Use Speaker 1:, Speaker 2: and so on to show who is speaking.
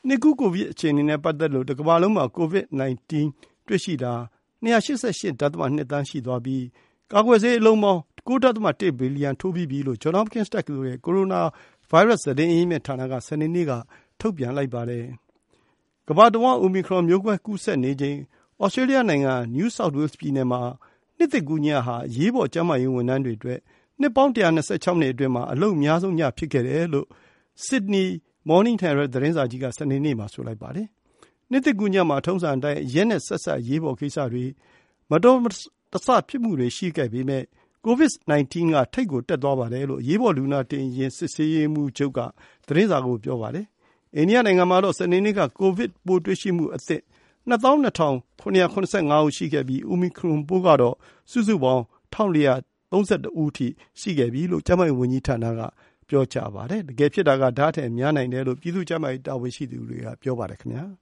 Speaker 1: နှစ်ကူးကိုဗစ်အခြေအနေနဲ့ပတ်သက်လို့တစ်ကမ္ဘာလုံးမှာ COVID-19 တွေ့ရှိတာ288.2 သန်းရှိသွားပြီးကာကွယ်ဆေးအလုံးပေါင်း 9.1 ဘီလီယံထိုးပြီးပြီလို့ Johns Hopkins တက္ကသိုလ်ရဲ့ကိုရိုနာဗိုင်းရပ်စ်သတင်းအရင်းမြစ်ဌာနကစနေနေ့ကထုတ်ပြန်လိုက်ပါတယ်။ကမ္ဘာတဝန်း Omicron မျိုးကွဲကူးစက်နေချိန် Australia နိုင်ငံ New South Wales ပြည်နယ်မှာနှစ်သစ်ကူးညဟာအရေးပေါ်ကျန်းမာရေးဝန်ထမ်းတွေအတွက်နှစ်ပေါင်း126နှစ်အတွင်းမှာအလုပ်အများဆုံးညဖြစ်ခဲ့တယ်လို့ Sydney Morning Herald သတင်းစာကြီးကစနေနေ့မှာဆိုလိုက်ပါတယ်။နှစ်သစ်ကူးညမှာထုံးစံအတိုင်းရက်နဲ့ဆက်စပ်အရေးပေါ်ကိစ္စတွေမတော်မဆဖြစ်မှုတွေရှိခဲ့ပေမဲ့ COVID-19 ကထိပ်ကိုတက်သွားပါတယ်လို့အရေးပေါ်လူနာတင်ယာဉ်စစ်ဆေးရေးမှူးချုပ်ကသတင်းစာကိုပြောပါတယ်။အိန္ဒိယနိုင်ငံမှာတော့စနေနေ့ကကိုဗစ်ပိုးတွေ့ရှိမှုအသစ် 22,775 ဦးရှိခဲ့ပြီး Omicron ပိုးကတော့စုစုပေါင်း 1,432 ဦးထိရှိခဲ့ပြီလို့ကျန်းမာရေးဝန်ကြီးဌာနကပြောကြားပါတယ်။တကယ်ဖြစ်တာကဒါ့ထက်များနိုင်တယ်လို့ပြည်သူ့ကျန်းမာရေးတာဝန်ရှိသူတွေကပြောပါတယ်ခင်ဗျာ။